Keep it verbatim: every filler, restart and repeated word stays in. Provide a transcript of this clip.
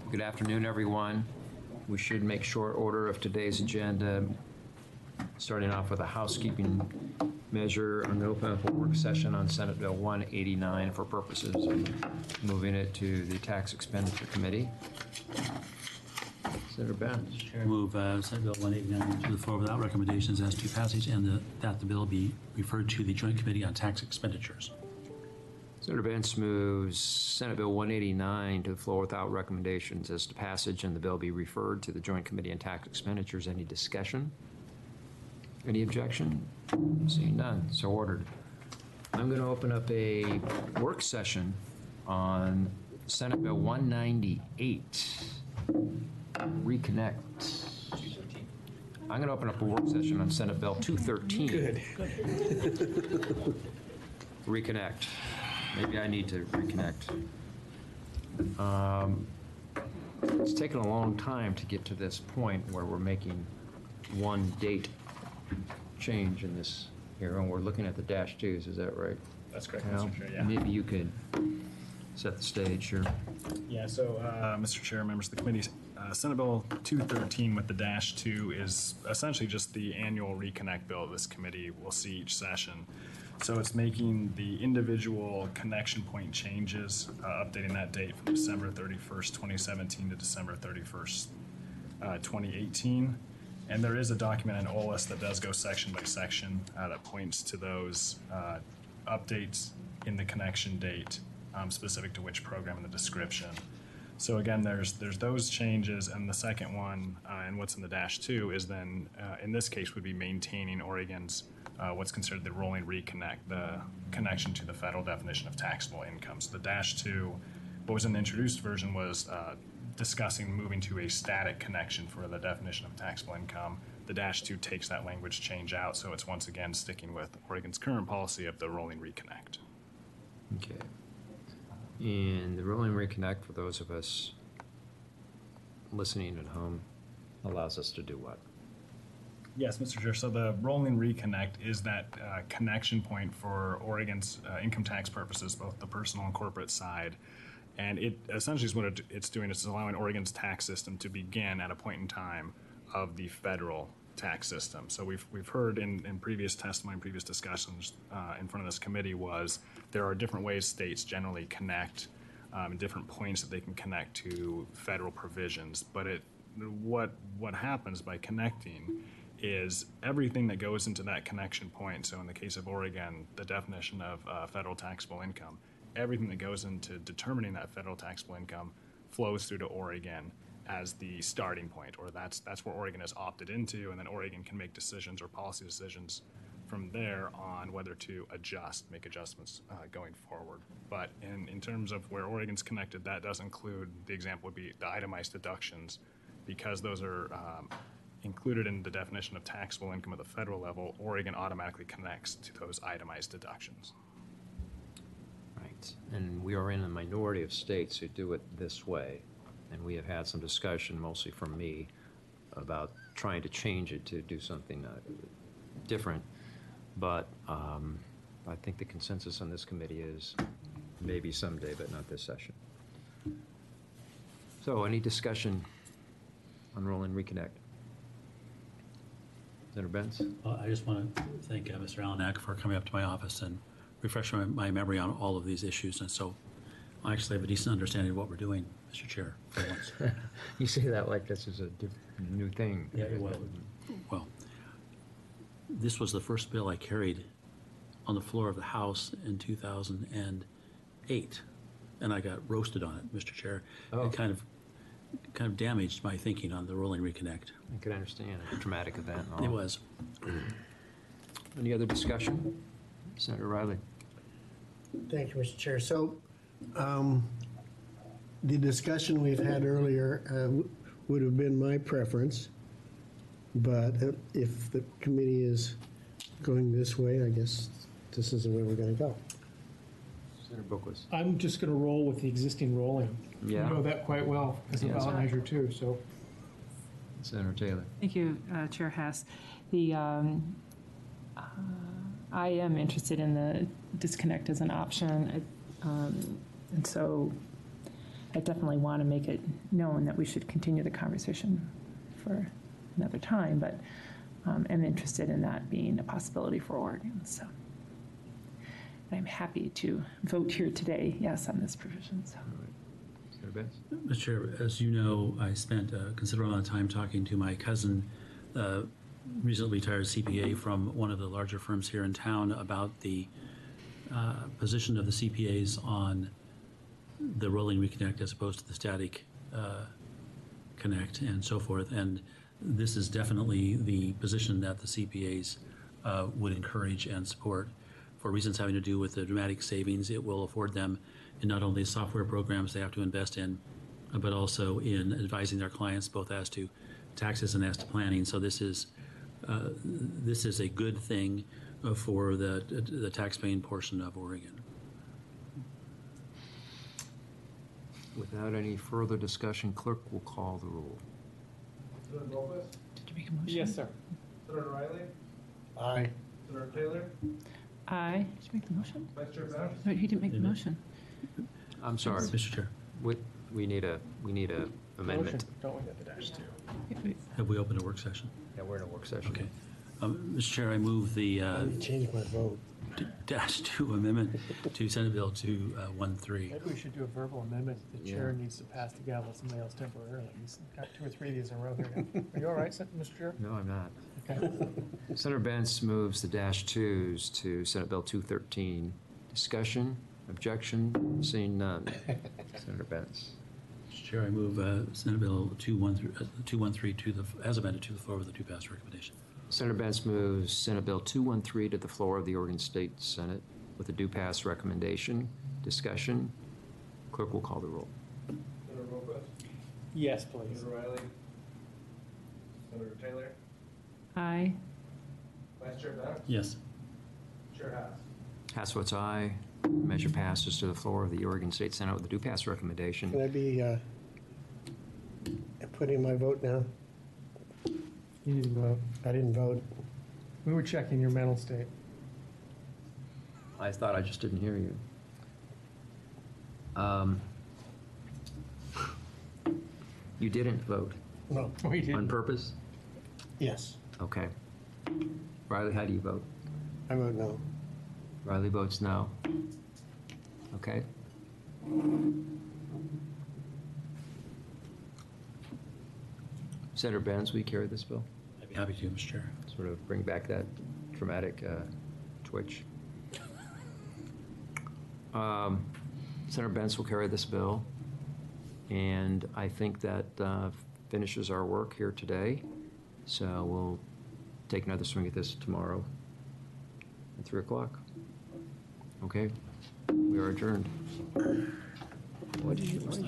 Good afternoon, everyone. We should make short order of today's agenda, starting off with a housekeeping measure. I'm going to open up a work session on Senate Bill one eighty-nine for purposes of moving it to the Tax Expenditure Committee. Senator Benz. Chair, move uh, Senate Bill one eighty-nine to the floor without recommendations as to passage, and the, that the bill be referred to the Joint Committee on Tax Expenditures. Senator Benz moves Senate Bill one eighty-nine to the floor without recommendations as to passage, and the bill be referred to the Joint Committee on Tax Expenditures. Any discussion? Any objection? Seeing none, so ordered. I'm going to open up a work session on Senate Bill one ninety-eight. Reconnect. I'm going to open up a work session on Senate Bill two thirteen. Good. Reconnect. Maybe I need to reconnect. Um, it's taken a long time to get to this point where we're making one date change in this here, and we're looking at the dash twos. Is that right? That's correct, Al? Mister Chair. Yeah. Maybe you could set the stage here. Yeah. So, uh, Mister Chair, members of the committee, uh, Senate Bill two thirteen with the dash two is essentially just the annual reconnect bill this committee will see each session. So it's making the individual connection point changes, uh, updating that date from December thirty-first, twenty seventeen to December thirty-first, uh, twenty eighteen. And there is a document in O L A S that does go section by section uh, that points to those uh, updates in the connection date um, specific to which program in the description. So again, there's there's those changes, and the second one, uh, and what's in the dash two, is then uh, in this case would be maintaining Oregon's uh, what's considered the rolling reconnect, the connection to the federal definition of taxable income. So the dash two, what was in the introduced version was uh, discussing moving to a static connection for the definition of taxable income. The dash two takes that language change out, so it's once again sticking with Oregon's current policy of the rolling reconnect. Okay. And the rolling reconnect, for those of us listening at home, allows us to do what? Yes, Mister Chair. So the rolling reconnect is that uh, connection point for Oregon's uh, income tax purposes, both the personal and corporate side. And it essentially is what it, it's doing. It's allowing Oregon's tax system to begin at a point in time of the federal tax system. So we've we've heard in, in previous testimony, previous discussions uh, in front of this committee was there are different ways states generally connect, um, and different points that they can connect to federal provisions. But it what what happens by connecting is everything that goes into that connection point. So in the case of Oregon, the definition of uh, federal taxable income, everything that goes into determining that federal taxable income flows through to Oregon as the starting point, or that's that's where Oregon has opted into, and then Oregon can make decisions or policy decisions from there on whether to adjust, make adjustments uh, going forward. But in, in terms of where Oregon's connected, that does include, the example would be the itemized deductions, because those are um, included in the definition of taxable income at the federal level. Oregon automatically connects to those itemized deductions. Right. And we are in a minority of states who do it this way. And we have had some discussion, mostly from me, about trying to change it to do something uh, different. But um, I think the consensus on this committee is maybe someday, but not this session. So any discussion on roll and reconnect? Senator Benz? Well, I just want to thank uh, Mister Alanak for coming up to my office and refresh my, my memory on all of these issues. And so I actually have a decent understanding of what we're doing, Mister Chair, for once. You say that like this is a diff- new thing. Yeah, well, well, this was the first bill I carried on the floor of the House in two thousand eight, and I got roasted on it, Mister Chair. Oh. It kind of kind of damaged my thinking on the rolling reconnect. I can understand a dramatic event. And all. It was. Any other discussion? Senator Riley. Thank you, Mister Chair. So um, the discussion we've had earlier uh, would have been my preference, but if the committee is going this way, I guess this is the way we're going to go. Senator Bookwas. I'm just going to roll with the existing rolling. Yeah. You know that quite well as a Yes. ballot measure too, so. Senator Taylor. Thank you, uh, Chair Hess. The, um, uh, I am interested in the disconnect as an option, um, and so I definitely want to make it known that we should continue the conversation for another time, but um, I'm interested in that being a possibility for Oregon, so. And I'm happy to vote here today, yes, on this provision, so. Senator Benz? Mister Chair, as you know, I spent a considerable amount of time talking to my cousin, uh, recently retired C P A from one of the larger firms here in town, about the uh, position of the C P As on the rolling reconnect as opposed to the static uh, connect and so forth. And this is definitely the position that the C P As uh, would encourage and support for reasons having to do with the dramatic savings it will afford them in not only software programs they have to invest in, uh, but also in advising their clients both as to taxes and as to planning. So this is uh, this is a good thing uh, for the the tax-paying portion of Oregon. Without any further discussion, clerk will call the roll. Senator Lopez? Did you make a motion? Yes, sir. Senator Riley? Aye. Senator Taylor? Aye. Did you make the motion? Vice Chair Bennett? No, he didn't make the Didn't. motion. I'm sorry, Mister Chair, we, we need a, we need a amendment. Motion. Don't we get the dash two? have we opened a work session? Yeah, we're in a work session. Okay. Um, Mister Chair, I move the uh, Let me change my vote. dash two amendment to Senate Bill two one three. Maybe we should do a verbal amendment. The chair needs to pass the gavel to somebody else temporarily. He's got two or three of these in a row here now. Are you all right, Sen- Mister Chair? No, I'm not. Okay. Senator Benz moves the dash twos to Senate Bill two thirteen. Discussion, objection, seeing none. Senator Benz. Mister Chair, I move uh, Senate Bill two one three to the, as amended, to the floor with a two-pass recommendation. Senator Benz moves Senate Bill two one three to the floor of the Oregon State Senate with a due pass recommendation. Discussion. Clerk will call the roll. Senator Lopez? Yes, please. Senator Riley? Senator Taylor? Aye. Vice Chair Bennett? Yes. Chair Hass? Hass votes aye. Measure passes to the floor of the Oregon State Senate with a due pass recommendation. Can I be, uh, put in my vote now? You need to vote. I didn't vote. We were checking your mental state. I thought I just didn't hear you. Um, you didn't vote No. We did. on purpose? Yes, Okay. Riley, how do you vote? I vote no. Riley votes no. Okay. Senator Benz, will you carry this bill? I'd be happy to, Mister Chair. Sort of bring back that dramatic uh, twitch. Um, Senator Benz will carry this bill, and I think that uh, finishes our work here today. So we'll take another swing at this tomorrow at three o'clock. Okay, we are adjourned. What did you?